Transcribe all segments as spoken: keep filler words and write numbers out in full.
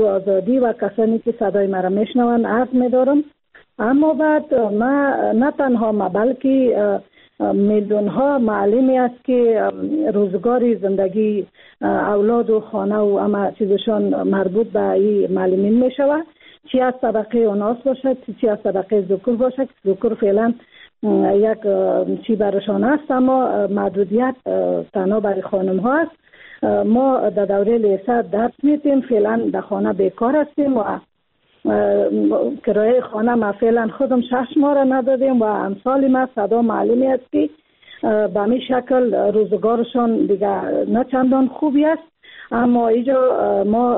و آزادی و کسانی که صدای مرا میشنوند عرض می‌دارم. اما بعد ما نه تنها ما بلکه میلیون ها معلمی است که روزگاری زندگی اولاد و خانه و اما چیزشان مربوط به این معلمین می شود، چی از طبقه اوناس باشد چی از طبقه ذکور باشد. ذکور فعلا یک چی برشان است، اما محدودیت تنها برای خانم ها است. ما در دوره لیسه درس میتیم، فعلا در خانه بیکار هستیم و کرایه خانه ما فعلا خودم شش ماه را ندادیم و امثال ما صدا معلمی است که به می شکل روزگارشان دیگه نه چندان خوبی است. اما اینجا ما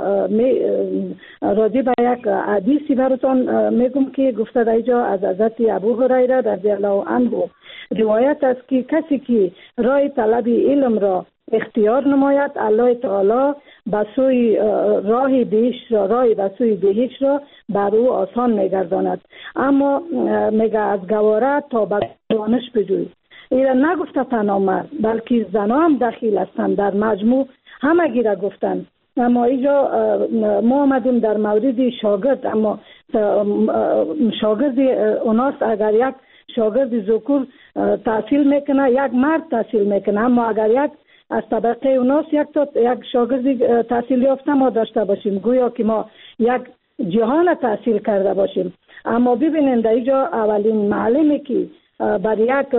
راجع به یک حدیثی براتون میگم که گفته در اینجا از حضرت ابو هریره رضی الله عنه روایت است که کسی که راه طلب علم را اختیار نماید، الله تعالی به سوی راه بهشت را راه به سوی بهشت را بر او آسان میگرداند. اما میگه از گواره تا به دانش بجوی. ایرا نگفته تنها مرد بلکه زنان هم دخیل هستند در مجموع، همه گیره گفتن. اما اینجا ما آمدیم در مورد شاگرد، اما شاگرد اوناست اگر یک شاگرد ذکور تحصیل میکنه یک مرد تحصیل میکنه، اما اگر یک از طبقه اوناس یک تا یک شاگرد تحصیل یافته ما داشته باشیم گویا که ما یک جهان تحصیل کرده باشیم. اما ببینید در اینجا اولین معلمی که بر یک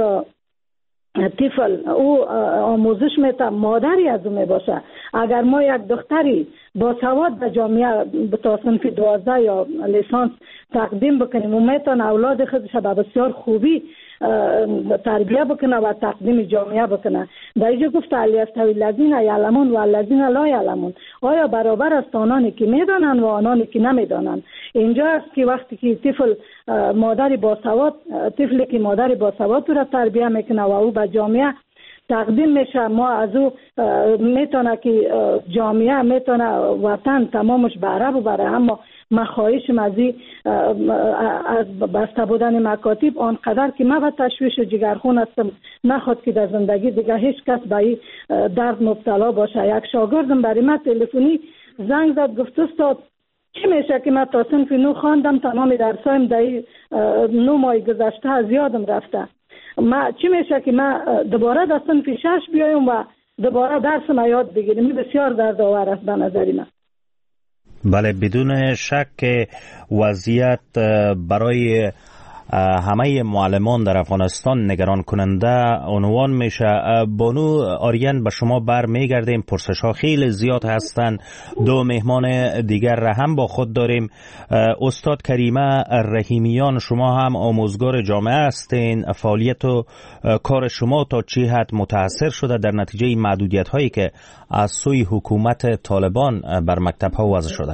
طفل او آموزش میته مادری از او میباشه. اگر ما یک دختری با سواد به جامعه تا صنف دوازده یا لیسانس تقدیم بکنیم و میتونه اولاد خودش به بسیار خوبی تربیه بکنه و تقدیم جامعه بکنه. در اینجا گفت علی استوی الذین یعلمون و الذین لا یعلمون، آیا برابر است آنانی که میدانند و آنانی که نمیدانند. اینجا است که وقتی که طفل مادری با سواد طفلی که مادری با سواد را تربیه میکنه و او به جامعه تقدیم میشه، ما از او میتونه که جامعه میتونه وطن تمامش بهره ببره. اما مخواهشم از از بسته بودن مکاتب آنقدر که من به تشویش جگرخون هستم، نخواد که در زندگی دیگه هیچ کس به این درد مبتلا باشه. یک شاگردم برای من تلفنی زنگ زد گفت استاد چی میشه که من تا صنف نو خواندم، تمام درسایم در نو ماه گذشته از یادم رفته، ما چی میشه که من دوباره در صنف شش بیایم و دوباره درسم یاد بگیرم؟ این بسیار دردآور است به نظر من. بله، بدون شک وضعیت برای همه معلمان در افغانستان نگران کننده عنوان میشه. بانو آریان به شما بر میگردیم، پرسش ها خیلی زیاد هستن. دو مهمان دیگر را هم با خود داریم. استاد کریمه رحیمیان، شما هم آموزگار جامعه هستین، فعالیت و کار شما تا چه حد متاثر شده در نتیجه محدودیت هایی که از سوی حکومت طالبان بر مکتب ها وضع شده؟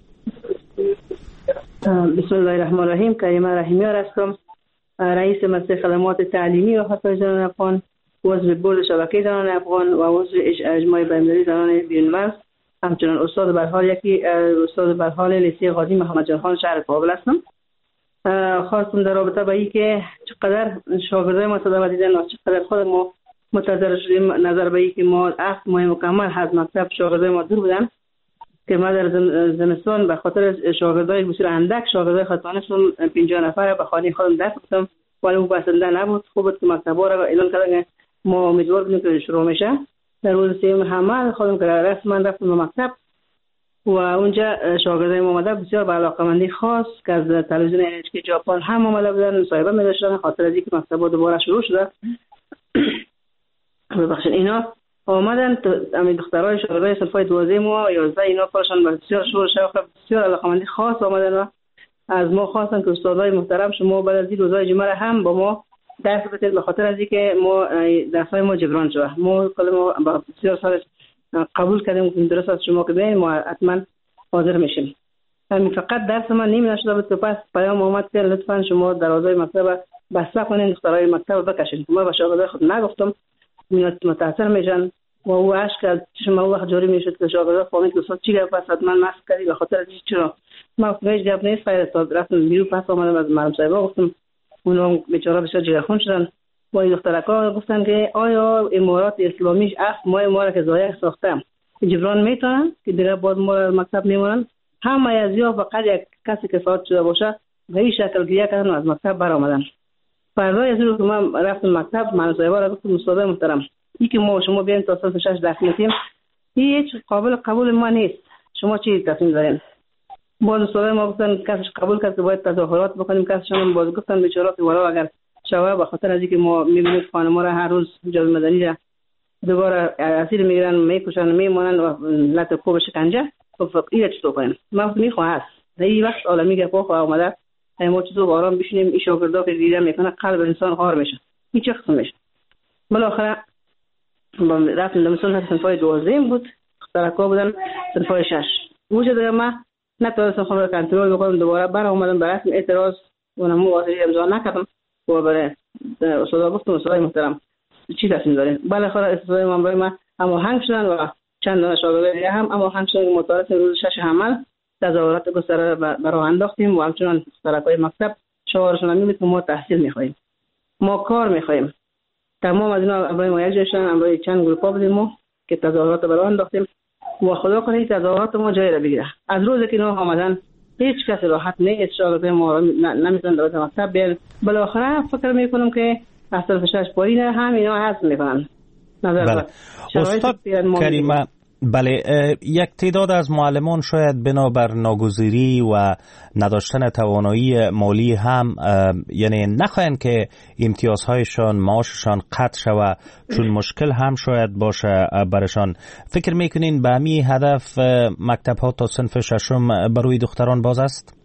بسم الله الرحمن الرحیم. کریمه رحیمیان هستم، رئیس مسئله خدمات تعلیمی و خطای زنان افغان، عضو بورد شبکه زنان افغان و عضو اجماع بین‌المللی زنان بیرون‌مرز. همچنین استاد به حال یکی استاد به حال لیسه قاضی محمد جان خان شهر کابل هستم. خواستم در رابطه با این که چقدر شاگردای ما صدا دیدن و چقدر خود ما متضرر شدیم نظر به این که ما هفت ماه مکمل از مکتب شاگردای ما دور بودن که ما در زمستان به خاطر شاگردای بسیار اندک شاگردای خطانستم پنجاه نفر به خانه خودم دست بودم، ولی او بسنده نبود. خوب بود که مکتبا را اعلان کردن ما امیدوار بودیم که شروع میشه. در روز سوم حمل خودم که رسما رفتم به مکتب و اونجا شاگردای ما اومده بسیار با علاقه‌مندی خاص که از تلویزیون ان اچ کی ژاپن هم اومده بودن، مصاحبه می‌داشتن خاطر از اینکه مکتبا دوباره شروع شده. ببخشید اینا آمدن تو همین دخترای شاگردای صفای دوازده و یازده اینا کارشان بسیار شور شوق بسیار علاقه‌مندی خاص آمدن و از ما خواستن که استادای محترم شما بعد از این روزای جمعه هم با ما درس بدید، به خاطر از اینکه ما درسای ما جبران شده. ما کل ما با بسیار سال قبول کردیم که درس از شما که بیاین ما حتما حاضر میشیم. همین فقط درس من نمی نشده بود که پس پیام اومد که لطفا شما دروازه مکتب بسته کنین، دخترای مکتب بکشین. ما به شاگردای خود نگفتم، اینا متاثر میشن و او عشق از چشم او وقت جاری میشد که شاگردا فهمید که استاد چی گفت، پس حتما ماسک کردی به خاطر از چرا ما هیچ گپ نیست. خیر استاد رفتم بیرون، پس اومدم از معلم صاحب گفتم، اونا بیچاره بسیار جگرخون شدن و این دخترکا گفتن که آیا امارات اسلامی هفت ماه ما را که ضایع ساختم جبران میتونن که دیگه بعد ما مکتب میمونن؟ همه از یا فقط یک کسی که فوت شده باشه به این شکل گریه کردن و از مکتب برآمدن. فردای از روز که من رفتم مکتب، من صاحبا را گفتم استاد محترم این که ما شما بیاین تا صف شش درس میتیم هیچ قابل قبول ما نیست، شما چی تصمیم دارین؟ باز استاد ما گفتن کسش قبول کرد که باید تظاهرات بکنیم، کسشون باز گفتن بیچارات والا اگر شوه به خاطر از اینکه ما میبینیم خانم را هر روز جبر مدنی را دوباره اسیر میگیرن میکشن میمونن و لط کوب شکنجه، خب این چطور کنیم؟ ما میخواه هست در این وقت عالمی که پاک آمده ما چطور آرام بشینیم این شاگردا که دیده میکنه قلب انسان خار میشه، این چه قسم میشه؟ بالاخره رفتیم دمستان صنفای دوازدهم بود، سرکا بودن صنفای شش وجود دیگه ما نتونستم خود را کنترل بکنم، دوباره بر آمدم به رسم اعتراض و نمو واضحی امضا نکردم و برای استاد گفتم استاد محترم چی تصمیم دارین؟ بالاخره استاد ما برای ما هماهنگ شدن و چند دانه شاگرد دیگه هم هماهنگ شدن متعارف روز شش حمل تظاهرات گسترده را راه انداختیم و همچنان سرکای مکتب شعارشون میگه که ما تحصیل میخوایم، ما کار میخوایم. تمام از اینا برای ما یک جای شدن، برای چند گروپا بودیم ما که تظاهرات را راه انداختیم و خدا کنه تظاهرات ما جای را بگیره. از روزی که اینا آمدن هیچ کس راحت نیست، شاگرد ما نمیتونن در مکتب بیان. بالاخره فکر میکنم که از طرف شش پایین هم اینا حذف میکنن. بله. استاد کریمه، بله، یک تعداد از معلمان شاید بنابر ناگزیری و نداشتن توانایی مالی هم یعنی نخواهند که امتیازهایشان معاششان قطع شود چون مشکل هم شاید باشه برشان. فکر میکنین به همین هدف مکتب ها تا صنف ششم برای دختران باز است؟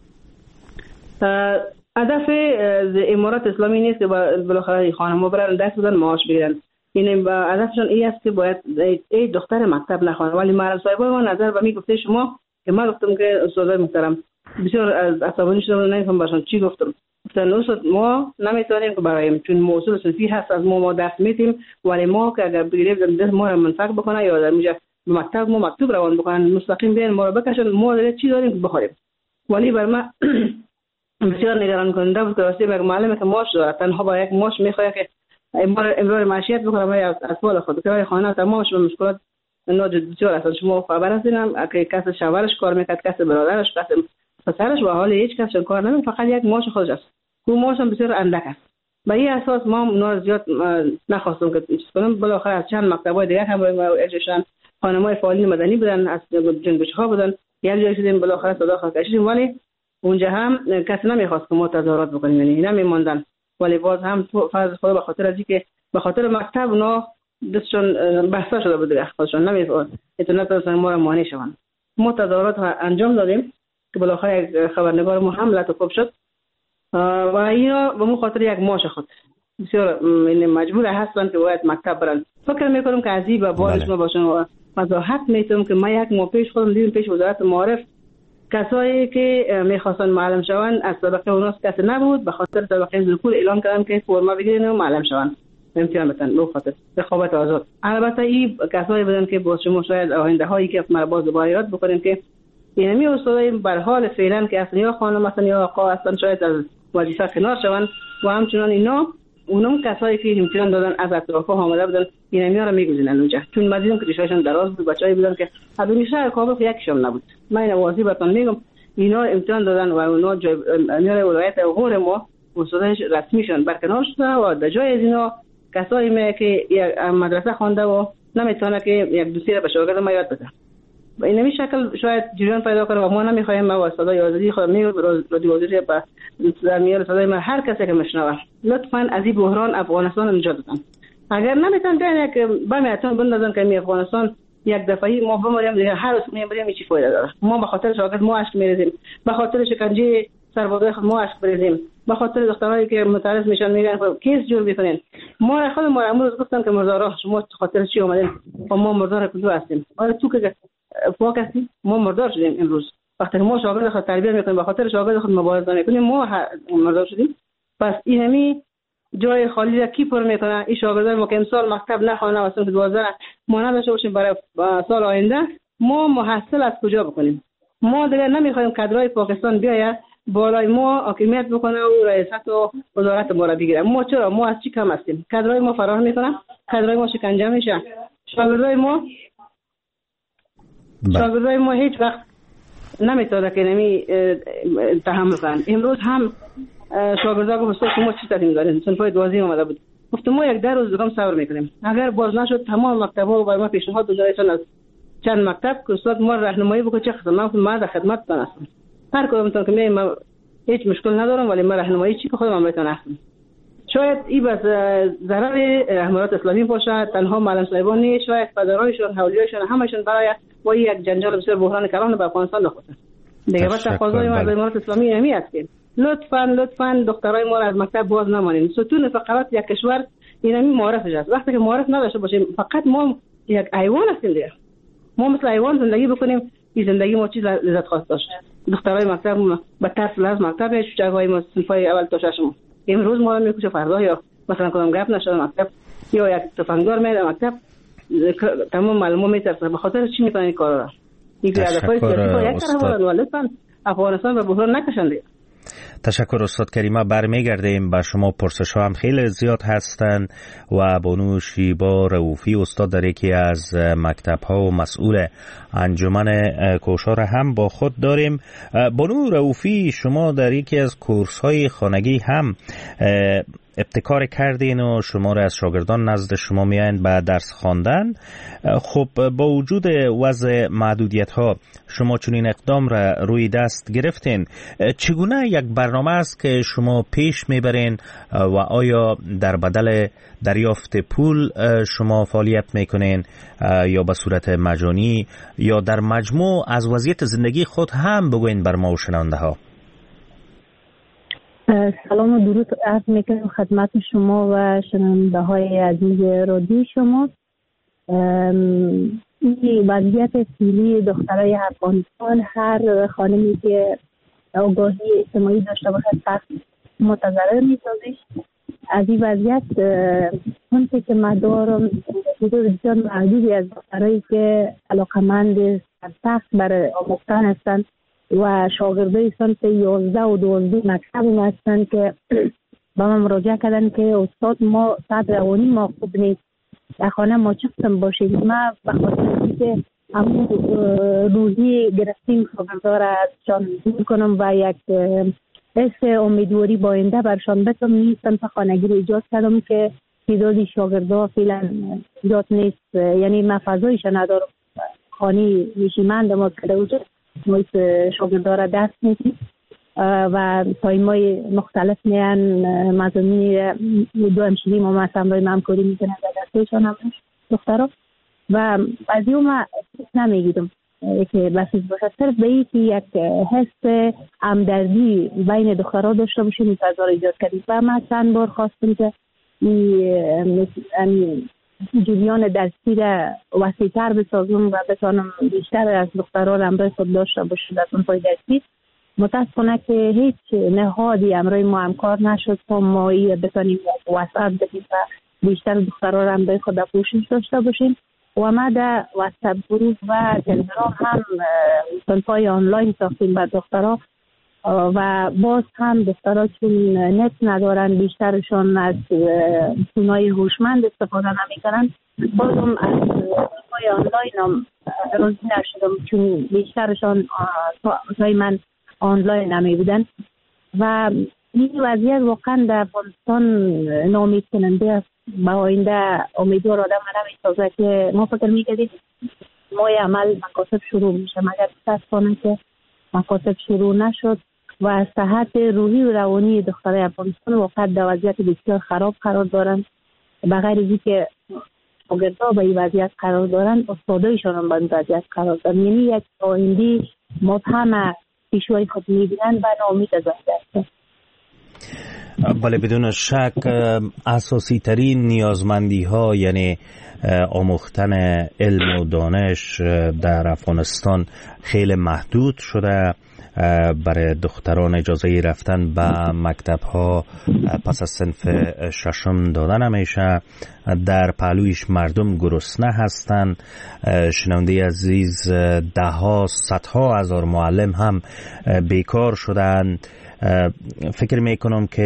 هدف امارات اسلامی نیست که بالاخره خانم‌ها برن دست بدن معاش بگیرن. این هدفشون این است که باید ای دختر مکتب نخوانه. ولی معلم صاحبای ما نظر به می گفته شما که من گفتم که استاد محترم بسیار از عصبانی شدم، نمیفهم باشم چی گفتم. گفتن استاد ما نمیتونیم که برایم چون موضوع صنفی هست از ما ما دست میتیم، ولی ما که اگر بگیریم دست ما را منفعت بکنه یا در اینجا به مکتب ما مکتوب روان بکنن مستقیم بیان ما را بکشن، ما در چی داریم که بخوریم. ولی بر ما بسیار نگران کننده بود که واسه یک معلم که ماش داره تنها با یک ماش میخواد که امرار معیشت بکنه برای اطفال خود که خانه تمامش به مشکلات ناجور بسیار هستند. شما خبر هستین که کس شوهرش کار میکرد، کس برادرش، کس پسرش و حال هیچ کس کار نمیکنه، فقط یک ماش خودش است. اون ماش هم بسیار اندک است. به این اساس ما اونا زیاد نخواستم که چیز کنم. بالاخره از چند مکتبای دیگه هم اجراشن خانمای فعالین مدنی بودن، از جنبش‌ها بودن، یک جای شدیم بالاخره صدا کشیدیم، ولی اونجا هم کسی نمیخواست که ما تظاهرات بکنیم، یعنی نمیموندن. ولی باز هم فرض خدا به خاطر از اینکه به خاطر مکتب اونا دستشون بسته شده بود دیگه، خودشون نمیفهمن اینترنت ما را مانع شوند. ما تظاهرات انجام دادیم که بالاخره یک خبرنگار ما هم لطفاب شد و اینا به مو خاطر یک ماش خود بسیار مجبور هستند که باید مکتب برن. فکر میکنم که عزیز و بارش ما باشن و وضاحت میتونم که ما یک ماه پیش خودم دیدم پیش وزارت معارف کسایی که میخواستن معلم شوند از طبقه اوناس کسی نبود، به خاطر طبقه ذکور اعلام کردن که فرما بگیرین و معلم شوند امتحان بتن به خاطر رقابت آزاد. البته این کسایی بودن که باز شما شاید آینده هایی که ما باز دوباره یاد بکنیم که اینمی استادای بر حال فعلا که اصلا یا خانم اصلا یا آقا اصلا شاید از وظیفه کنار شوند و همچنان اینا اونم کسایی که امتحان دادن از اطراف آمده بودن اینمی ها رو میگذینن اونجا، چون ما دیدیم که ریشاشون دراز بود، بچه‌ای بودن که از شهر کابل یکیشون نبود. من این واضح براتون میگم اینا امتحان دادن و اونا امیر ولایت غور ما استادش رسمیشون برکنار شده و در جای از اینا کسایی می که یک مدرسه خوانده و نمیتونه که یک دوسیه به شاگرد ما یاد بده. و این نمی شکل شاید جریان پیدا کنه و ما نمیخوایم ما صدای آزادی خود میگم رادیو آزادی با در میاره صدای ما هر کسی که میشنوه لطفاً از این بحران افغانستان نجات بدن. اگر نمیتونن بیان یک بمیتون بندازن که می افغانستان یک دفعه ما بماریم دیگه هر روز میبریم چی فایده داره؟ ما به خاطر شاگرد ما اشک میریزیم، به خاطر شکنجه سربازای ما اشک بریزیم، به خاطر دخترایی که متعرض میشن میگن کیس جور میکنین. ما خود ما امروز گفتن که مردارا شما خاطر چی اومدین و ما مردار کجا هستیم؟ آره تو که فوق هستی ما مردار شدیم امروز. وقتی ما شاگرد خود تربیت میکنیم به خاطر شاگرد خود مبارزه میکنیم ما مردار شدیم. پس اینمی جای خالی را کی پر میکنه؟ این شاگردان ما که امسال مکتب نخوانه و صنف دوازده ما نداشته باشیم برای سال آینده ما محصل از کجا بکنیم؟ ما دیگه نمیخوایم کادرای پاکستان بیاید بالای ما حاکمیت بکنه و رئیست و وزارت ما را بگیره. ما چرا؟ ما از چی کم هستیم؟ کادرای ما فرار میکنه، کادرای ما شکنجه میشه، شاگردای ما شاگردای ما هیچ وقت نمیتونه که نمی تحمل کنن. امروز هم شاگردا گفتن شما چی تصمیم دارین؟ صنفای دوازده اومده بود. گفتم ما یک ده روز دیگه صبر میکنیم. اگر باز نشد تمام مکتب‌ها و ما پیشنهاد دادیم از چند مکتب که استاد ما راهنمایی بکنه چه خدمات ما در خدمتتون هستم. هر کدومتون که میگم هیچ مشکل ندارم ولی ما راهنمایی چی که خودم بهتون هستم. شاید این بس ضرر امارات اسلامی باشه، تنها معلم صاحبان نیست، شاید پدرایشون، حوالیاشون همشون برای با یک جنجال بسیار بحران کلان به افغانستان داخلن. دیگه بس تقاضای ما از امارات اسلامی همی است که لطفاً لطفاً دخترای ما از مکتب باز نمانین. ستون فقرات یک کشور اینمی معرفش است. وقتی که معرف نداشته باشیم فقط ما یک حیوان هستیم دیگه. ما مثل حیوان زندگی بکنیم، این زندگی ما چیز لذت خواست داشت. دخترای مکتب به ترس لازم مکتب هیچ جای ما صنفای اول تا ششم. امروز ما میکشه فردا یا مثلا کدام گپ نشد مکتب یا یک تفنگدار میاد مکتب تمام معلومات میترسه. به خاطر چی میکنن این کارا؟ این هدفای سیاسی یک طرف بود ولی افغانستان به بحران نکشنده. تشکر استاد کریمه. برمیگردیم به شما. پرسش ها هم خیلی زیاد هستند و بانو شیبا رؤوفی استاد در یکی از مکتب ها و مسئول انجمن کوشار هم با خود داریم. بانو رؤوفی شما در یکی از کورس های خانگی هم ابتکار کردین و شما را از شاگردان نزد شما میایند به درس خواندن. خب با وجود وضع محدودیت ها شما چنین اقدام را روی دست گرفتین. چگونه یک برنامه است که شما پیش میبرین و آیا در بدل دریافت پول شما فعالیت میکنین یا به صورت مجانی یا در مجموع از وضعیت زندگی خود هم بگوین بر ما و شنونده ها؟ سلام و درود عرض میکنم خدمت شما و شنونده های عزیز رادیو شما. این وضعیت فعلی دخترای افغانستان هر خانمی که آگاهی اجتماعی داشته باشد سخت متضرر میسازش. از این وضعیت اونچه که من دارم حدود بسیار محدودی از دخترایی که علاقمند سخت برای آموختن هستند و شاگردای صنف یازده و دوازده مکتب هستند که با من مراجعه کردن که استاد ما صد روانی ما خوب نیست، در خانه ما چه قسم باشیم. ما به خاطر اینکه همون روحی گرفتیم شاگردا را ازشان دور کنم و یک حس امیدواری با آینده برشان بتم نیستم تا خانگی رو ایجاد کردم که تعدادی شاگردا فعلا ایجاد نیست، یعنی من فضایش ندارم. خانه نشیمند ما کرده وجود محیط شاگردا را دست میدیم و تایمای مختلف میان مضامین دو همشیری ما مثلا روی همکاری میکنن و دستشان هم دخترها و از این ما نمیگیدم که بسیز باشه. صرف به این که یک حس همدردی بین دخترها داشته باشیم این فضا را ایجاد کردیم و ما چند بار خواستیم که این جریان درسی را وسیع‌تر بسازم و بتوانم بیشتر از دخترها را همراه خود داشته باشم در اون پای درسی. متاسفانه که هیچ نهادی همراه ما همکار نشد تا ما بتوانیم وسعت بدیم و بیشتر دخترها را همراه خود پوشش داشته باشیم. و ما در واتساپ گروه و تلگرام هم صنفای آنلاین ساختیم بر دخترها و باز هم دخترها چون نت ندارن بیشترشون از تونای هوشمند استفاده نمیکنن. باز هم از صنفای آنلاین هم راضی نشدم چون بیشترشون تای من آنلاین نمی بودن و این وضعیت واقعا در افغانستان ناامید کننده است. با آینده امیدوار آدم نمیسازه که ما فکر میکردیم مای عمل مکاتب شروع میشه مگر متاسفانه که مکاتب شروع نشد و صحت روحی و روانی دخترای افغانستان واقعا در وضعیت بسیار خراب قرار دارن. بغیر از اینکه شاگردها به این وضعیت قرار دارن استادایشان هم به این وضعیت قرار دارن، یعنی یک آینده مبهم پیشوی خود میبینن و ناامید از وضعیت. بله بدون شک اساسی ترین نیازمندی ها یعنی آموختن علم و دانش در افغانستان خیلی محدود شده. برای دختران اجازه رفتن به مکتب ها پس از صنف ششم دادن نمیشه. در پهلویش مردم گرسنه هستند. شنونده عزیز ده ها صدها هزار معلم هم بیکار شدند. فکر میکنم که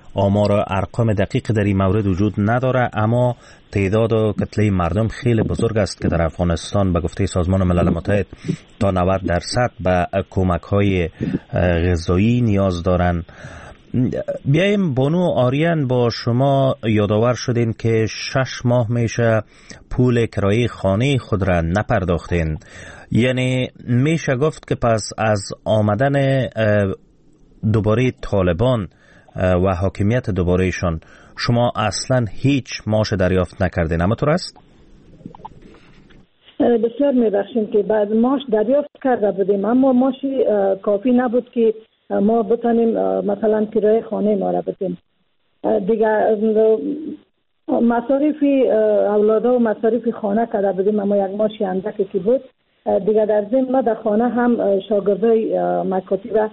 آمار و ارقام دقیق در این مورد وجود نداره، اما تعداد و کتله مردم خیلی بزرگ است که در افغانستان به گفته سازمان ملل متحد تا نود درصد به کمک های غذایی نیاز دارند. بیایم بانو آریان، با شما یادآور شدین که شش ماه میشه پول کرایه خانه خود را نپرداختین، یعنی میشه گفت که پس از آمدن دوباره طالبان و حاکمیت دوبارهشان شما اصلا هیچ معاش دریافت نکردین، اما طور است؟ بسیار میبخشیم که بعد معاش دریافت کرده بودیم، اما معاشی کافی نبود که ما بتانیم مثلا کرایه خانه ما را بدیم. دیگه مصارف اولادا و مصارف خانه کرده بودیم، اما یک معاش اندکی که بود. دیگه در ضمن ما در خانه هم شاگردای مکاتب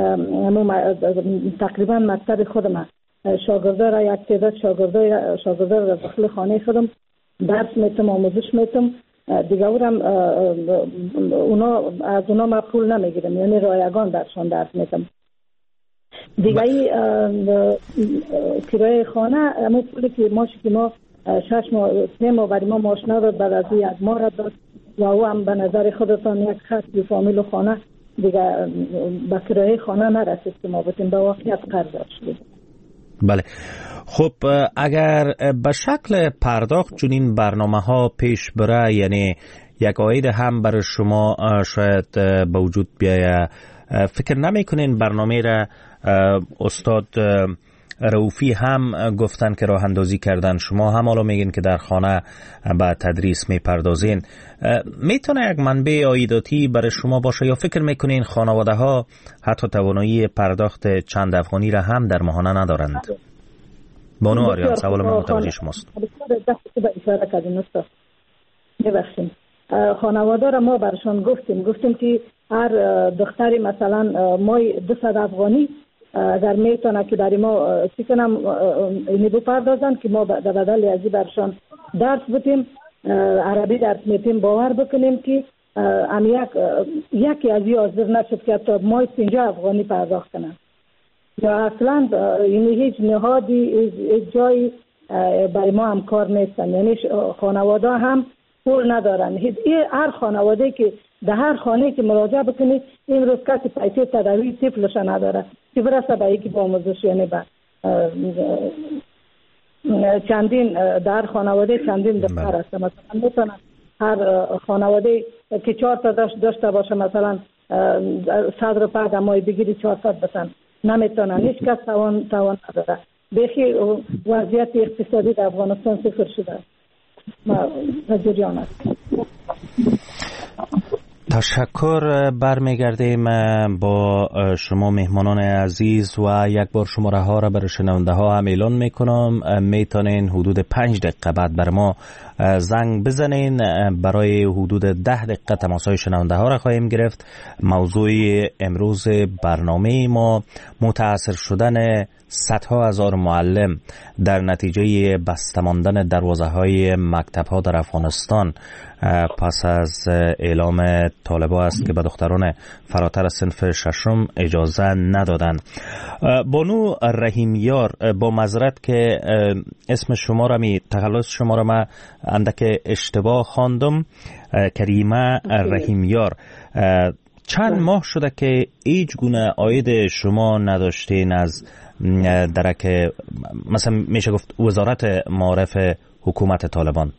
تقریبا مکتب خودم شاگردا را یک تعداد شاگردای شاگردا را داخل خانه خودم درس میتم، آموزش میتم. دیگه اونم اونا از اونا ما پول نمیگیرم، یعنی رایگان درشان درس میتم. دیگه ای کرایه خانه همون پولی که ماشی که ما شش ماه سه ماه برای ما ماش نداد، بعد از یک ماه را داد و او هم به نظر خودتان یک خط فامیل و خانه دیگه به کرایه خانه نرسید که ما بتیم به واقعیت قرض شدیم. بله، خب اگر به شکل پرداخت چنین برنامه ها پیش بره، یعنی یک عاید هم برای شما شاید به وجود بیایه، فکر نمی کنین برنامه را استاد رؤوفی هم گفتن که راه اندازی کردن، شما هم حالا میگین که در خانه به تدریس میپردازین، میتونه یک منبع عایداتی برای شما باشه، یا فکر میکنین خانواده ها حتی توانایی پرداخت چند افغانی را هم در ماهانه ندارند؟ بانو آریان، سوال من متوجه شماست. ببخشید، خانواده را ما برشان گفتیم گفتیم که هر دختری مثلا مای دویست افغانی اگر میتونه که برای ما چی کنم اینی بپردازن که ما در بدل ازی برشان درس بتیم، عربی درس میتیم، باور بکنیم که ام یک یکی از این حاضر نشد که تا مای پنجاه افغانی پرداخت کنن، یا اصلا اینی هیچ نهادی هیچ جایی برای ما هم کار نیستن، یعنی خانواده هم پول ندارن. هر خانواده که در هر خانه که مراجعه بکنید این روز کسی پیسه تداوی طفلش نداره که برسه به یکی با آموزش، یعنی به چندین در خانواده چندین دختر هست، مثلا میتونن هر خانواده که چهار تا داشت داشته باشه مثلا صد روپیه در ماه بگیری چهارصد بسن، نمیتونن، هیچ کس توان توان نداره. بخی وضعیت اقتصادی در افغانستان صفر شده و جریان است. تشکر. برمیگردیم با شما مهمانان عزیز و یک بار شماره ها را برای شنونده ها هم اعلان میکنم. میتونین حدود پنج دقیقه بعد بر ما زنگ بزنین، برای حدود ده دقیقه تماس های شنونده ها را خواهیم گرفت. موضوع امروز برنامه ما متاثر شدن صدها هزار معلم در نتیجه بسته ماندن دروازه های مکتب ها در افغانستان پس از اعلام طالبان است که به دختران فراتر از صنف ششم اجازه ندادن. بانو رحیمیار، با معذرت که اسم شما را می تخلص شما را ما اندک اشتباه خواندم، کریمه رحیمیار، چند ماه شده که هیچ گونه عاید شما نداشتین از درک مثلا میشه گفت وزارت معارف حکومت طالبان؟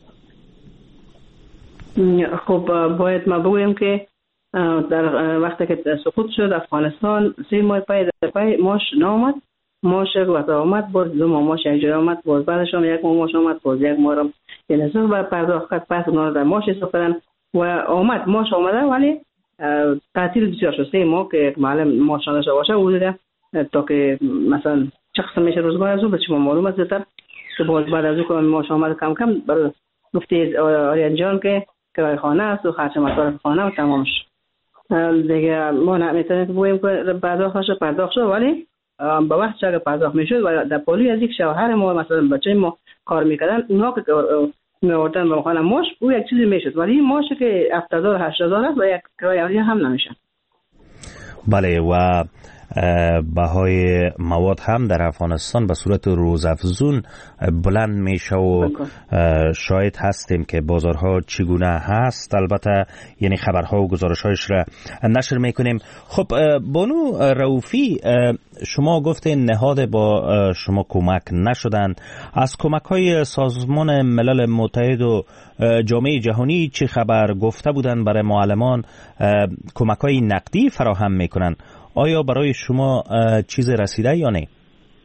خب باید ما بگویم که در وقتی که سقوط شد افغانستان سه ماه پای در پای ماش نامد، ماش وقت آمد باز دو ماه ماش اجرا آمد، باز بعدش هم یک ماه ماش آمد، باز یک ماه هم یه نصف بر پرداخت کرد، پس اونا در ماش حساب کردن و آمد ماش آمده ولی تعطیل بسیار شد. سه ماه که معلم ماش نداشته باشه بوده تا که مثلا چه قسم میشه روزگار از او به شما معلوم است زیادتر که باز بعد از او که ماش آمد کم کم برای گفته آریان جان که کرایه خانه است و خرج مصارف خانه و تمام شد دیگه. ما نمیتونیم که بگوییم که پرداخت شد پرداخت شد ولی به وقت چه پرداخت میشد و در پولی از یک شوهر ما مثلا بچه ما کار میکردن اونا که میوردن به خانه ماش او یک چیزی میشد، ولی ماش که هفت هزار هشت هزار است و یک کرایه هم نمیشه. بله، و بهای مواد هم در افغانستان به صورت روزافزون بلند میشه و شاهد هستیم که بازارها چگونه هست. البته یعنی خبرها و گزارش‌هایش را نشر میکنیم. خب بانو رؤوفی، شما گفتین نهاد با شما کمک نشدن. از کمک‌های سازمان ملل متحد و جامعه جهانی چه خبر؟ گفته بودن برای معلمان کمک‌های نقدی فراهم میکنن. آیا برای شما چیز رسیده یا نه؟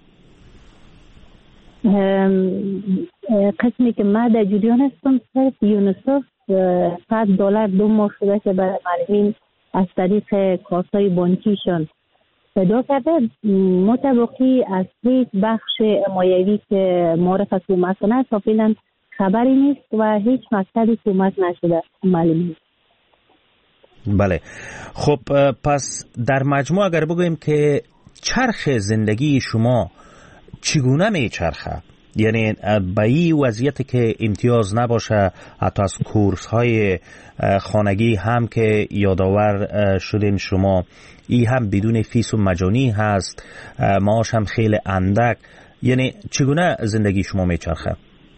قسمی که من در جریان هستم، صرف یونیسف صد دلار دو ماه شده که برای معلمین از طریق کاسای بانکیشان صدا کرده. مطابقی از هیچ بخش حمایوی که معرف کمک کنه تا فعلا خبری نیست و هیچ مقصدی کمک نشده معلمین. بله، خب پس در مجموع اگر بگویم که چرخ زندگی شما چگونه می چرخه؟ یعنی به این وضعیتی که امتیاز نباشه، حتی از کورس های خانگی هم که یادآور شدین شما، ای هم بدون فیس و مجانی هست، معاش هم خیلی اندک، یعنی چگونه زندگی شما می چرخه؟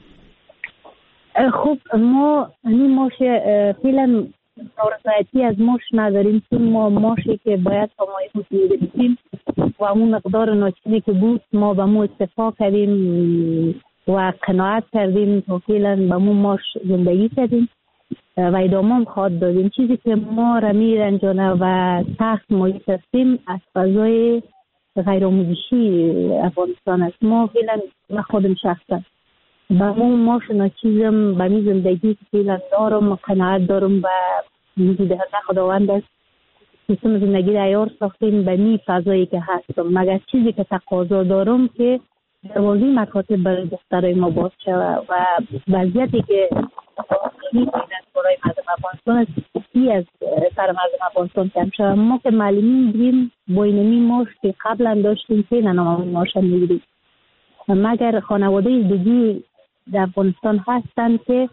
خب ما این ماش فعلا رضایتی از ماش نداریم، چون ما ماشی که باید همایی بود می‌گرفتیم و اون مقدار ناچیزی که بود ما به مو اتفاق کردیم و قناعت کردیم تا فعلا به مو ماش زندگی کردیم و ادامه هم خواهد دادیم. چیزی که ما را میرنجانه و سخت محیط هستیم از فضای غیر آموزشی افغانستان است. ما فعلا من خودم شخصا با مو ماش ناچیزم به می زندگی که فعلا دارم قناعت دارم و میگه در خداوند است سیستم زندگی را عیار ساختیم به می فضایی که هستم، مگر چیزی که تقاضا دارم که دروازه مکاتب برای دخترای ما باز شود و وضعیتی که نیست برای مردم افغانستان است ای از سر مردم افغانستان کم شود. ما که معلمین بگیم با اینمی ماش که قبلا داشتیم که ننام ماش هم میگیریم، مگر خانواده دیگی در افغانستان هستن که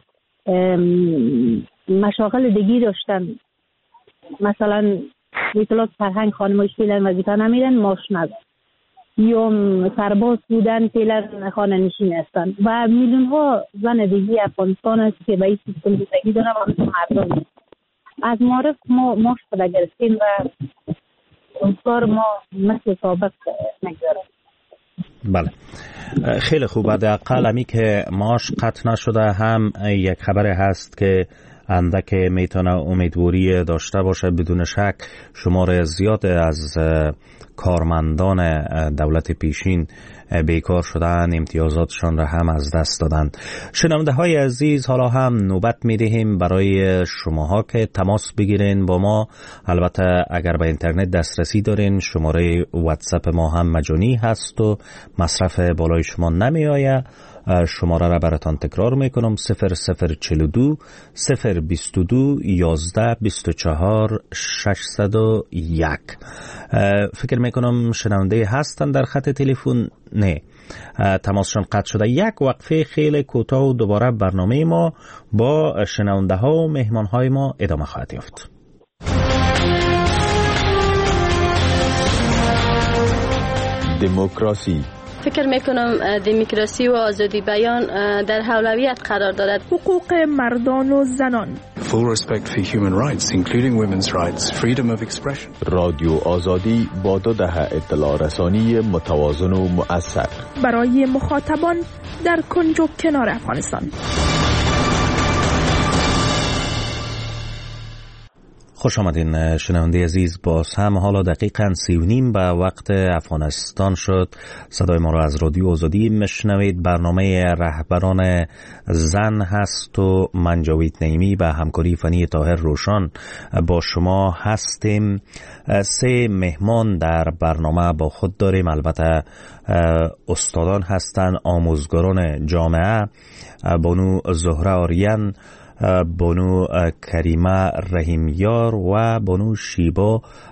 مشاغل دیگی داشتن، مثلا اطلاعات فرهنگ خانمایش فعلا وظیفه نمیرن ماش ندارن، یا سرباز بودن فعلا خانه نشین هستن و میلیون ها زن دیگی افغانستان است که به این سیستم زندگی دارن و مثل مردم از معرف ما ماش خدا گرفتیم و اونکار ما مثل سابق نگذارم. بله، خیلی خوب. حداقل همی که معاش قطع نشده هم یک خبر هست که اندک میتونه امیدواری داشته باشه. بدون شک شمار زیاد از کارمندان دولت پیشین بیکار شدن، امتیازاتشان را هم از دست دادن. شنونده های عزیز، حالا هم نوبت میدهیم برای شماها که تماس بگیرین با ما. البته اگر به اینترنت دسترسی دارین شماره واتساپ ما هم مجانی هست و مصرف بالای شما نمی آید. شماره را براتان تکرار میکنم: صفر صفر چهل و دو صفر بیست و دو یازده بیست و چهار ششصد و یک. فکر میکنم شنونده هستن در خط تلفن. نه، تماسشان قطع شده. یک وقفه خیلی کوتاه و دوباره برنامه ما با شنونده ها و مهمان های ما ادامه خواهد یافت. دموکراسی. فکر میکنم دموکراسی و آزادی بیان در اولویت قرار دارد. حقوق مردان و زنان. Full respect for human rights, including women's rights, freedom of expression. رادیو آزادی با دو دهه اطلاع رسانی متوازن و مؤثر برای مخاطبان در کنج و کنار افغانستان. خوش آمدین شنونده عزیز. باز هم حالا دقیقاً سی و نیم به وقت افغانستان شد. صدای ما را از رادیو آزادی میشنوید. برنامه رهبران زن هست و من جاوید نعیمی به همکاری فنی طاهر روشان با شما هستیم. سه مهمان در برنامه با خود داریم. البته استادان هستن، آموزگاران جامعه: بانو زهره آریان، بانو کریمه رحیمیار و بانو شیبا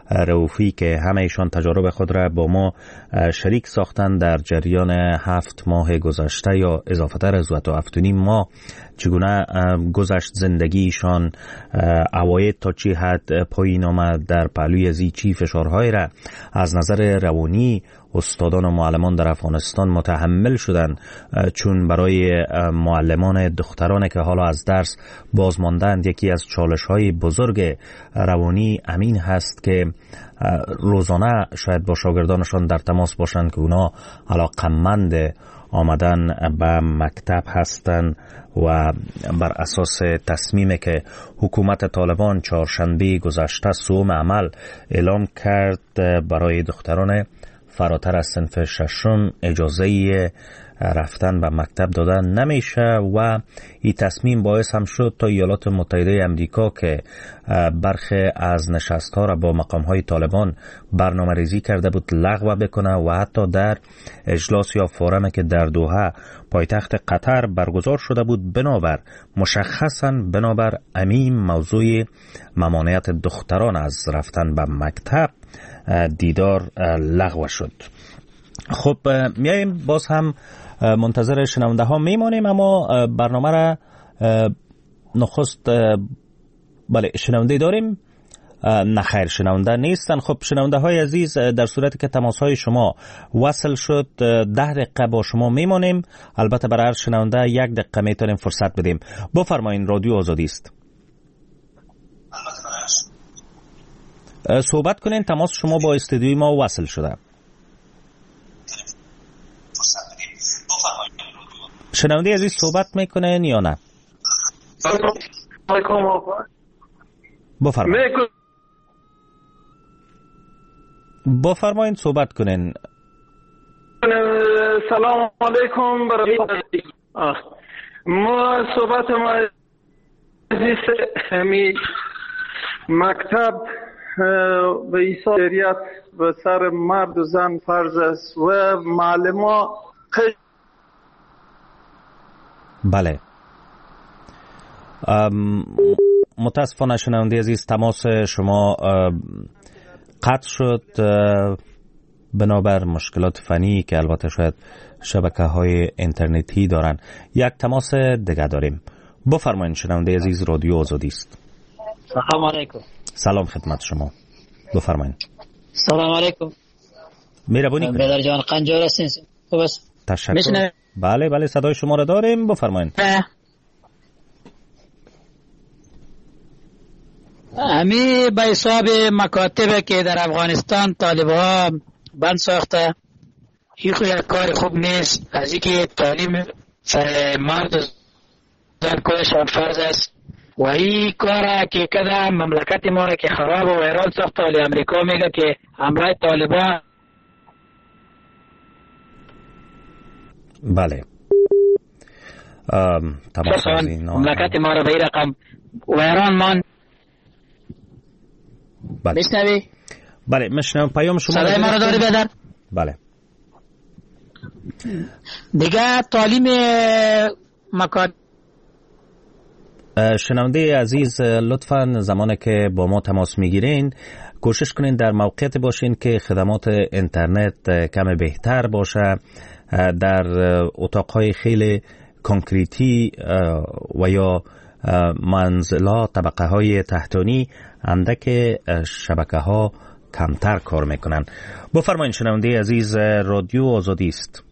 رؤوفی که همه ایشان تجارب خود را با ما شریک ساختند در جریان هفت ماه گذشته یا اضافه تر از و هفت و نیم ماه. چگونه گذشت زندگیشان، عواید تا چی حد پایین آمد، در پهلوی ازی چی فشارهای را از نظر روانی استادان و معلمان در افغانستان متحمل شدند، چون برای معلمان دختران که حالا از درس باز ماندند یکی از چالش‌های بزرگ روانی امین هست که روزانه شاید با شاگردانشان در تماس باشند که اونا علاقمند آمدن به مکتب هستند و بر اساس تصمیمی که حکومت طالبان چهارشنبه گذشته سوم عمل اعلام کرد برای دختران فراتر از صنف ششم اجازه رفتن به مکتب دادن نمیشه و این تصمیم باعث هم شد تا ایالات متحده امریکا که برخی از نشست‌ها را با مقام‌های طالبان برنامه ریزی کرده بود لغو بکنه و حتی در اجلاس یا فورمی که در دوحه پایتخت قطر برگزار شده بود بنابر مشخصاً بنابر امیم موضوع ممانعت دختران از رفتن به مکتب دیدار لغو شد. خب میایم باز هم منتظر شنونده ها میمانیم، اما برنامه را نخست بله شنونده داریم. نخیر شنونده نیستن. خب شنونده های عزیز، در صورتی که تماس های شما وصل شد ده دقیقه با شما میمانیم. البته برای هر شنونده یک دقیقه میتونیم فرصت بدیم. بفرمایین، رادیو آزادی است. صحبت کنین، تماس شما با استودیوی ما وصل شده. شنونده عزیز صحبت میکنین یا نه؟ بفرمایید. بفرمایید صحبت کنین. سلام علیکم. برای ما صحبت ما عزیز همی مکتب و ایثاریت و سر مرد و زن فرض است و معلمان. بله، متاسفانه شنونده عزیز تماس شما قطع شد بنابر مشکلات فنی که البته شاید شبکه های اینترنتی دارن. یک تماس دیگه داریم. بفرمایید شنونده عزیز، رادیو آزادی است. سلام علیکم. سلام خدمت شما، بفرمایید. سلام علیکم. مهربانی کنید. برادر جان قنجار هستین؟ خوب است. تشکر. میشنوید؟ بله بله صدای شما را داریم، بفرمایید. امی به حساب مکاتب که در افغانستان طالبها بند ساخته، این خود یک کار خوب نیست. از اینکه تعلیم سر مرد زن کلشان فرض است و این کار که کده مملکت ما را که خراب و ویران ساخته، ولی امریکا میگه که حمله طالبان. بله تماس از این مملکت ما را به این رقم ویران مان. بله میشنوی؟ بله میشنوم. پیام شما صدای ما را داری بدر؟ بله. دیگه تعلیم مکان. شنونده عزیز لطفاً زمانی که با ما تماس میگیرین کوشش کنین در موقعیت باشین که خدمات اینترنت کم بهتر باشه. در اتاقهای خیلی کنکریتی و یا منزلا طبقه های تحتانی اندک شبکه ها کمتر کار میکنن. بفرمایید شنونده عزیز، رادیو آزادی است.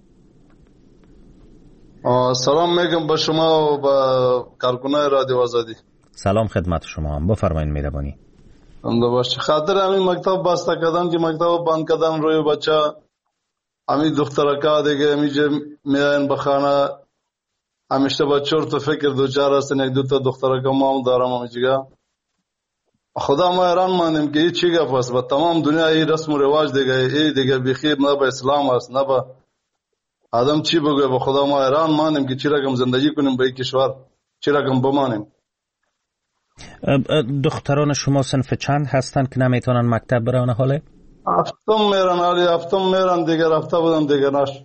سلام میگم به شما و به کارکنان رادیو آزادی. سلام خدمت شما هم، بفرمایید مهربانی. زنده باشی. خاطر همین مکتب بسته کردن که مکتب بند کردن روی بچه همین دخترکا دیگه همیشه میاین به خانه، همیشه با چرت و فکر دوچار هستن. یک دو تا دخترکا ما هم دارم همیشه. خدا ما ایران مانیم که این چی گپ است؟ با تمام دنیا این رسم و رواج دیگه این دیگه بیخی نه به اسلام است نه به آدم چی بگه. با خدا ما ایران مانیم که چی رقم زندگی کنیم به این کشور، چی رقم بمانیم. دختران شما صنف چند هستن که نمیتونن مکتب برن حاله؟ هفتم میرن حالی، هفتم میرن دیگه، رفته بودن دیگه نش.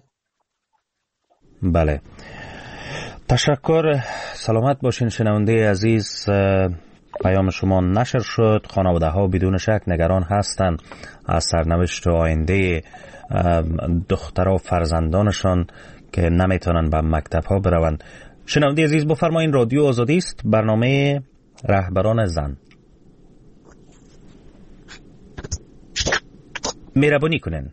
بله تشکر. سلامت باشین شنونده عزیز. پیام شما نشر شد. خانواده ها بدون شک نگران هستند از سرنوشت آینده دخترها و فرزندانشان که نمیتونن به مکتب ها بروند. شنونده عزیز بفرمایین، رادیو آزادی است، برنامه رهبران زن. مهربانی کنین.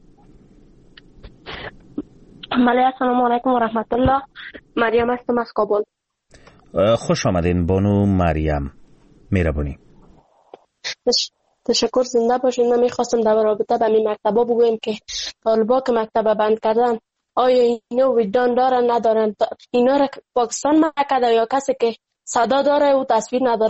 بله، السلام علیکم و رحمت الله. مریم هستم از کابل. خوش آمدین بانو مریم. مهربانی. تشکر، زنده باشین. من میخواستم در رابطه با می مکتبا بگویم که طالبا که مکتبا بند کردن، آیا اینا وجدان دارن ندارن؟ اینا را پاکستان مکده یا کسی که صدا داره و تصویر نداره؟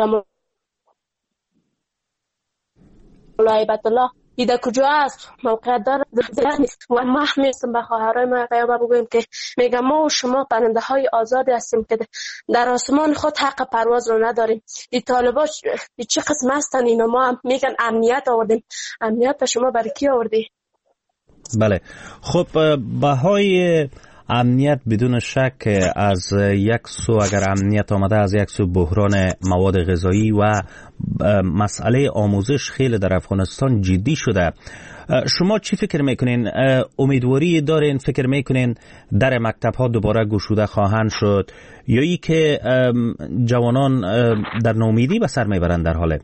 مولا هیبت الله ایده کجا است؟ موقعیت داره و ما همیستم به خواهرای ما قیابه بگویم که میگم ما و شما پرنده های آزادی هستیم که در آسمان خود حق پرواز رو نداریم. دی طالبا چه قسم هستن اینا؟ ما هم میگن امنیت آوردیم. امنیت شما برای کی آوردی؟ بله، خب بهای امنیت بدون شک از یک سو اگر امنیت آمده، از یک سو بحران مواد غذایی و مسئله آموزش خیلی در افغانستان جدی شده. شما چی فکر میکنین؟ امیدواری دارین؟ فکر میکنین در مکتب ها دوباره گشوده خواهند شد یا ای که جوانان در ناامیدی به سر میبرند در حاله؟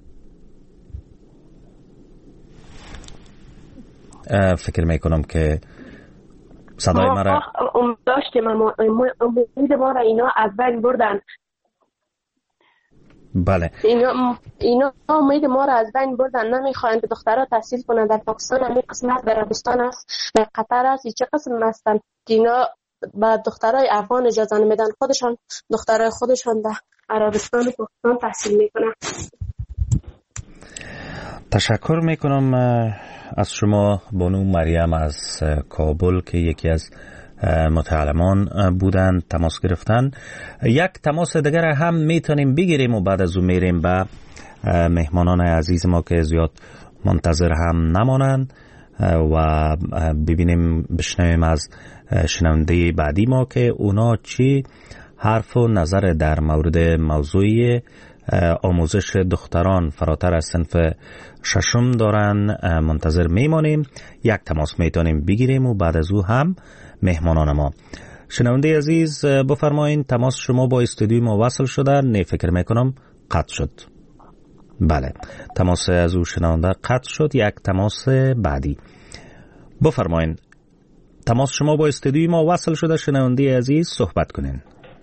فکر میکنم که صدای مرا امید داشتیم، اما امید ما را اینا از بین بردن. بله، اینا اینا امید ما را از بین بردن. نمیخواین که دخترها تحصیل کنند در پاکستان. همین قسمت در عربستان است، در قطر است. چه قسم هستن که اینا با دخترای افغان اجازه نمیدن؟ خودشان دخترای خودشان در عربستان و پاکستان تحصیل میکنن. تشکر میکنم از شما بانو مریم از کابل که یکی از متعلمان بودن، تماس گرفتن. یک تماس دیگر هم میتونیم بگیریم و بعد از اون میریم به مهمانان عزیز ما که زیاد منتظر هم نمانند و ببینیم، بشنویم از شنونده بعدی ما که اونا چی حرف و نظر در مورد موضوع آموزش دختران فراتر از صنف ششم دارن. منتظر میمانیم، یک تماس میتونیم بگیریم و بعد از او هم مهمانان ما. شنونده عزیز بفرمایین، تماس شما با استودیوی ما وصل شده؟ نه فکر میکنم قطع شد. بله، تماس از او شنونده قطع شد. یک تماس بعدی بفرمایین. تماس شما با استودیوی ما وصل شده، شنونده عزیز صحبت کنین.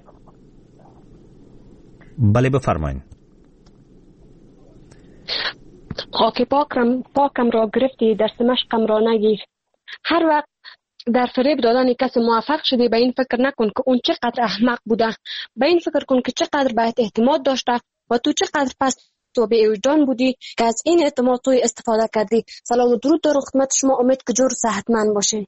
بله بفرمایین. خاک پاکم پاکم را گرفتی، در سمشقم را نگیر. هر وقت در فریب دادن کسی موفق شدی، به این فکر نکن که اون چقدر احمق بوده. به این فکر کن که چقدر بهت اعتماد داشته و تو چقدر پس تو به وجدان بودی که از این اعتماد توی استفاده کردی. سلام و درود در خدمت شما. امید که جور صحتمند باشین.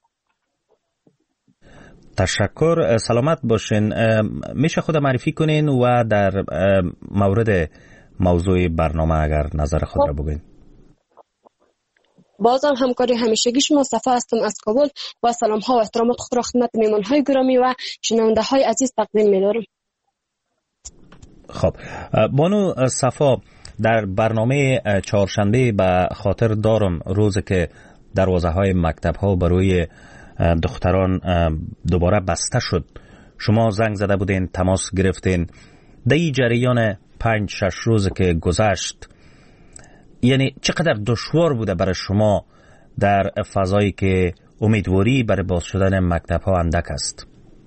تشکر، سلامت باشین. میشه خود معرفی کنین و در مورد موضوع برنامه اگر نظر خود را بگین. بازم همکاری همیشگی شما صفا هستم از کابل و سلام ها و احترامات خود را خدمت مهمان های گرامی و شنونده های عزیز تقدیم می‌دارم. خب بانو صفا، در برنامه چهارشنبه به خاطر دارم روزی که دروازه های مکتب ها برای دختران دوباره بسته شد، شما زنگ زده بودین، تماس گرفتین. در این جریان پنج شش روز که گذشت، یعنی چقدر دشوار بوده برای شما در فضایی که امیدواری برای باز شدن مکتب ها اندک است؟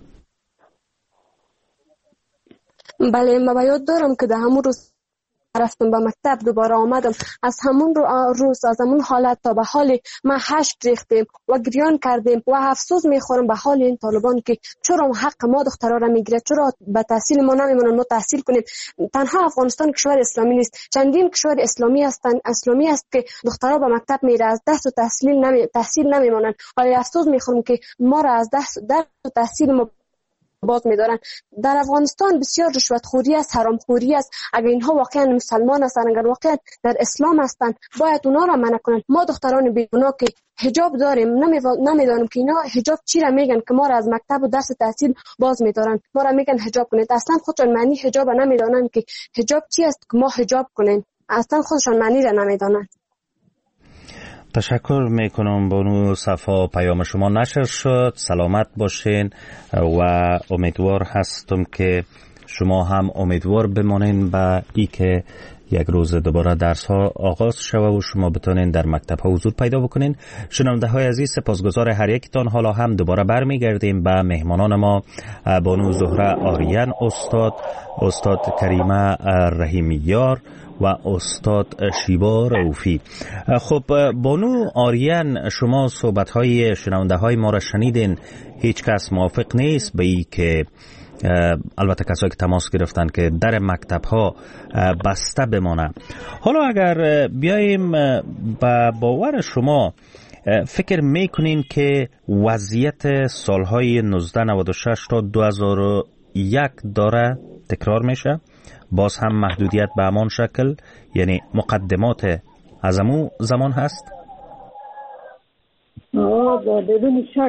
بله، من یاد دارم که در همون روز رفتم به مکتب، دوباره آمدم. از همون روز، از همون حالت تا به حال ما هشت ریختیم و گریان کردیم و افسوس میخورم به حال این طالبان که چرا حق ما دخترها را میگیره، چرا به تحصیل ما نمیمونن ما تحصیل کنیم. تنها افغانستان کشور اسلامی نیست، چندین کشور اسلامی هستن اسلامی است که دخترها به مکتب میره، از دست و تحصیل نمی تحصیل نمیمونن. ولی افسوس میخورم که ما را از دست درس و تحصیل ما باز می‌دارن. در افغانستان بسیار رشوتخوری است، حرامخوری است. اگر اینها واقعا مسلمان هستند، اگر واقعا در اسلام هستند، باید اونا را منع کنن. ما دختران بیگناه که حجاب داریم، نمیدانم که اینا حجاب چی را میگن که ما را از مکتب و درس تحصیل باز می‌دارن. ما را میگن حجاب کنید، اصلا خودشان معنی حجاب نمیدانن که حجاب چی است که ما حجاب کنیم. اصلا خودشان معنی را نمیدانن. تشکر میکنم بانو صفا، پیام شما نشر شد. سلامت باشین و امیدوار هستم که شما هم امیدوار بمانین به ای که یک روز دوباره درس ها آغاز شود و شما بتونین در مکتب ها حضور پیدا بکنین. شنونده های عزیز، سپاسگزار هر یکتان. حالا هم دوباره برمیگردیم به مهمانان ما، بانو زهره آریان استاد، استاد کریمه رحیمیار و استاد شیبا رؤوفی. خب بانو آریان، شما صحبت های شنونده های ما را شنیدین. هیچ کس موافق نیست به ای که البته کسایی که تماس گرفتن که در مکتب ها بسته بمانه. حالا اگر بیاییم با باور شما، فکر میکنین که وضعیت سالهای نوزده نود و شش تا دو هزار و یک داره تکرار میشه؟ باز هم محدودیت به همان شکل، یعنی مقدمات از امو زمان هست؟ آه بدون شک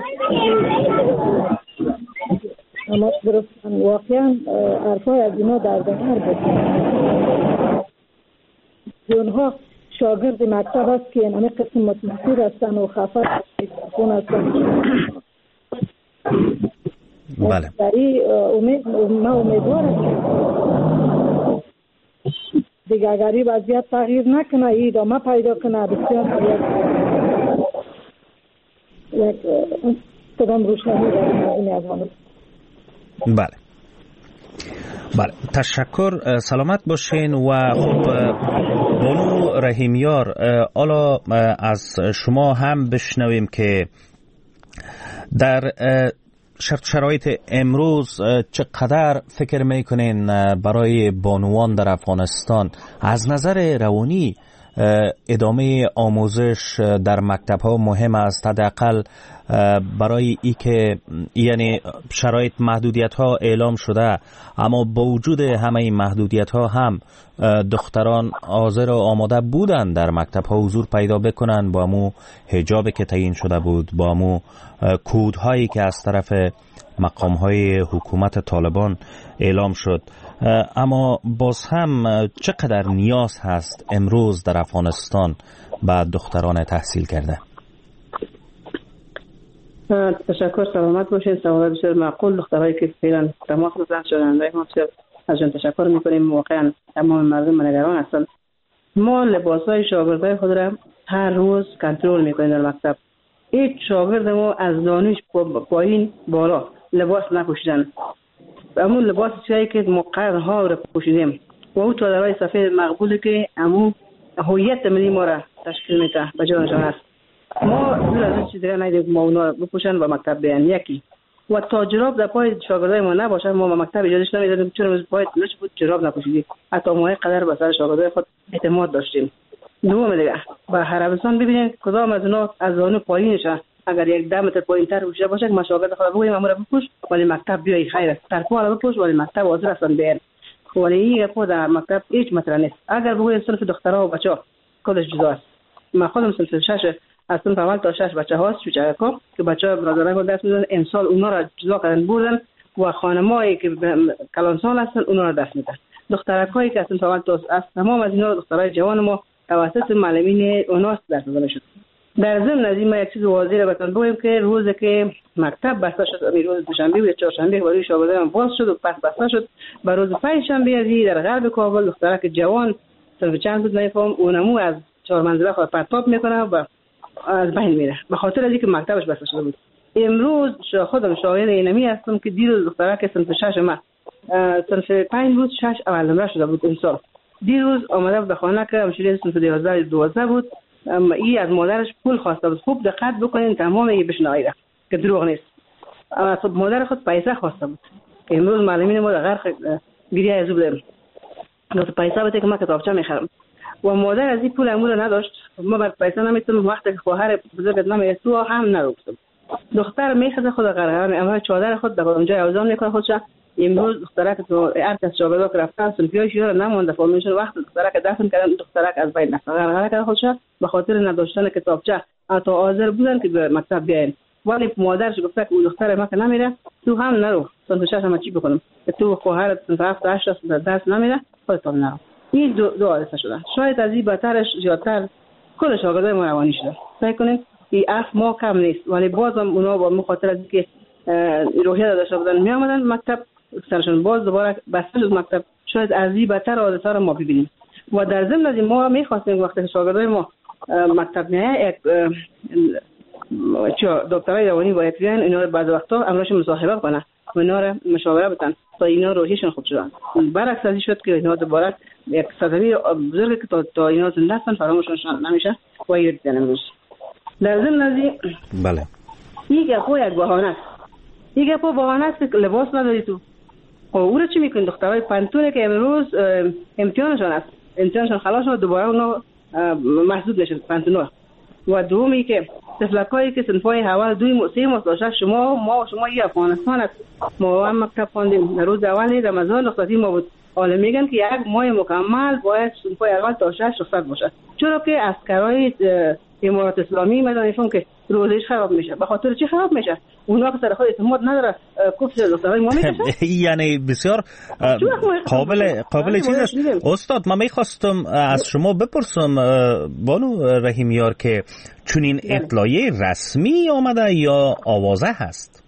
اما درستن. واقعا حرفای از اینا در بهر بکنن. اونها شاگرد مکتب هست که همه قسم متنفیر هستن و خفت هستن. بله. داری امید ما امیدوارم دیگه اگر این وضعیت تغییر نکنه، این ادامه پیدا کنه، بسیار یک قدم روشنی داریم. بله بله، تشکر، سلامت باشین. و خب بانو رحیمیار، حالا از شما هم بشنویم که در شرایط امروز چقدر فکر میکنین برای بانوان در افغانستان از نظر روانی ادامه آموزش در مکتب ها مهم است؟ حداقل برای ای که یعنی شرایط محدودیت ها اعلام شده، اما با وجود همه این محدودیت ها هم دختران حاضر و آماده بودن در مکتب ها حضور پیدا بکنن، با امو حجابی که تعیین شده بود، با امو کودهایی که از طرف مقام های حکومت طالبان اعلام شد. اما باز هم چقدر نیاز هست امروز در افغانستان به دختران تحصیل کرده؟ تشکر، سلامت باشین. سوال بسیار معقول. دخترایی که فعلا تماس گذاشتن شدن ما بسیار از جان تشکر میکنیم. واقعا تمام مردم نگران هستن. ما لباسای شاگردای خود را هر روز کنترل میکنیم در مکتب. هیچ شاگرد ما از دانش پایین بالا لباس نپوشیدن. همون لباس چیزی که ما قرنها را پوشیدیم و اون چادرهای سفید مقبولی که همون هویت ملی ما را تشکیل میده به جانشان است. ما دور از این چیز دیگه ندیدیم ما اونا بپوشن و مکتب بیان. یکی و تا جراب در پای شاگردای ما نباشه، ما به مکتب اجازهش نمیدادیم، چون پای نش بود جراب نپوشیدیم. حتی ما قدر به سر شاگردای خود اعتماد داشتیم. دوم دیگه با عربستان ببینید کدام از اونا از زانو پایینشه اگر یک ده متر پایینتر بوشه باشه که ما شاگرد خود بگوییم امور بپوش ولی مکتب بیای خیر است، در پا بپوش ولی مکتب حاضر هستن بیان. ولی این گپ در مکتب هیچ مطرح نیست. اگر بگوییم صرف دخترها و بچه‌ها خودش جدا است. ما خودم صرف شش از صنف اول تا شش بچه هاست شوچکا که بچه‌ها برادران خود دست میدن، امسال اونا را جدا کردن بردن و خانمایی که کلانسال هستن اونا را دست میدن. دخترکایی که از صنف اول تا از تمام از اینا دخترای جوان ما توسط معلمین اوناست درس داده شد. در ضمن از این ما یک چیز واضح را بهتون بگم که روزی که مکتب بسته شد، روز دوشنبه و چهارشنبه برای شاگردان باز شد و پس بسته شد، به روز پنجشنبه از در غرب کابل دخترک جوان صرف چند بود نمیفهم اونمو از چهار منزله خود پرتاب میکنه و از بین میره به خاطر از اینکه مکتبش بسته شده بود. امروز خودم شاهد اینمی هستم که دیروز دخترک صنف شش ما صنف پنج بود شش اول نمره شده بود امسال. دیروز آمده به خانه که همشیره صنف دوازده دوازده بود. ای از مادرش پول خواسته بود. خوب دقت بکنین تمام ای بشنوید که دروغ نیست. از مادر خود پیسه خواسته بود. امروز معلمین ما غرق گریه از بودن. گفت پیسه بده که من کتابچه میخرم. و مادر از این پول امور نداشت. ما بر پیسه نمیتونم وقتی که خواهر بزرگت نمیاد تو هم نروکسم. دختر میخواد خود قرار اما چادر خود در اونجا اوزان میکنه خودش. امروز دخترک تو هر کس شاگردا که رفتن سلفیاش یاره نمونده فرمیشن وقت دخترک دفن کردن دخترک از بین رفت قرار کرد خودش به خاطر نداشتن کتابچه تا حاضر بودن که به مکتب بیاین ولی مادرش گفت که اون دختر ما که نمیره تو هم نرو سنت شش هم چی بکنم تو خواهرت سنت هفت هشت درس نمیره خودت هم نرو. این دو دو حادثه شده. شاید از این بدترش زیادتر خود شاگردای ما روانی شده. فکر کنید این اف ما کم نیست ولی باز هم اونا با مخاطر از اینکه روحیه داشته بودن می آمدن مکتب سرشون باز دوباره بسته شد مکتب. شاید از این بدتر حادثه رو ما ببینیم و در ضمن از این ما می‌خواستیم وقتی شاگردای ما مکتب میایه یک چه دکترای روانی باید بیان اینا رو بعض وقتا امروز مصاحبه کنه و اینا رو مشاوره بدن تا اینا روحیشون خوب شدن. برعکس از این شد که اینا دوباره یک صدمه بزرگی که تا, تا اینا زنده هستن فراموششون نمیشه و این دیدن امروز. در ضمن از این بله این گپو یک بهانه است. این گپو بهانه است که لباس نداری تو. خب او رو چی میکنن دخترای پنتونه که امروز امتحانشون است. امتحانشون خلاص شد دوباره اونا محدود نشد پنتونا. و دومی که طفلکایی که صنفای اول دوی سه ماه داشته شما ما شما یه افغانستان است ما هم مکتب خواندیم در روز اول رمضان رخصتی ما بود حالا میگن که یک ماه مکمل باید صنفای اول تا شش رخصت باشه چرا که عسکرای امارات اسلامی میدانشون که روزش خراب میشه به خاطر چی خراب میشه اونا که سر خود اعتماد نداره کوفت دکترای ما میکشه یعنی بسیار قابل قابل چیز است. استاد من میخواستم از شما بپرسم بانو رحیمیار که چنین اطلاعیه رسمی آمده یا آوازه هست؟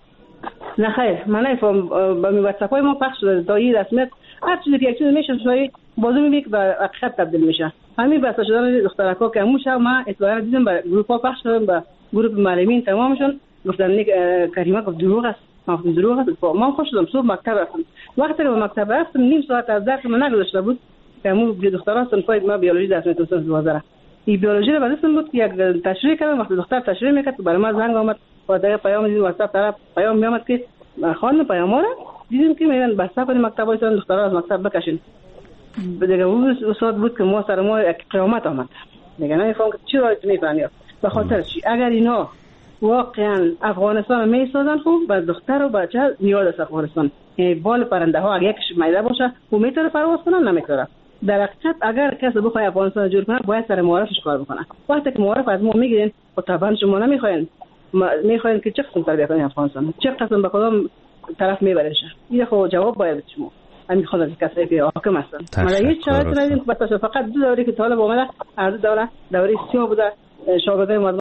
نه خیر من نفهم با می واتساپ ما پخش شده تا این رسمیت هر چیزی که یک چیز میشه شوی بازو میبینی که به حقیقت تبدیل میشه. همین بحث شدن دخترکا که همون شب ما اطلاع دیدم به گروه ها پخش کردم به گروه معلمین تمامشون گفتن نیک کریمه گفت دروغ است ما گفتم دروغ است ما خوش شدم صبح مکتب رفتم وقتی که به مکتب رفتم نیم ساعت از درس من نگذاشته بود که همون دخترا صنفای ما بیولوژی درس می‌خوندن دوازده این بیولوژی رو بعدش بود یک تشریح کردم وقتی دختر تشریح میکرد برای ما زنگ اومد و در پیام دیدم واتساپ طرف پیام میامد که خانم پیام رو دیدیم که میگن بسته کنیم مکتبایتون دخترا از مکتب بکشین دیگه اون استاد بود که ما سر ما قیامت آمد میگن نمیفهم که چی رایت میفهمید به خاطر چی اگر اینا واقعا افغانستان میسازن خوب با دختر و بچه نیاز است افغانستان یعنی بال پرنده ها اگه یکش میده باشه و میتونه پرواز کنه نمیتونه در حقیقت اگر کسی بخواد افغانستان جور کنه باید سر معارفش کار بکنه وقتی که معارف از ما میگیرین و طبعا شما نمیخواین میخواین که چه قسم تربیت کنین افغانستان چه قسم به کدام طرف میبرش این خو جواب باید بدید شما همین خود از کسایی که حاکم هستن ما هیچ شرایطی نداریم که فقط دو دوره که طالب اومده هر دو دوره دوره سیاه بوده شاگردای ما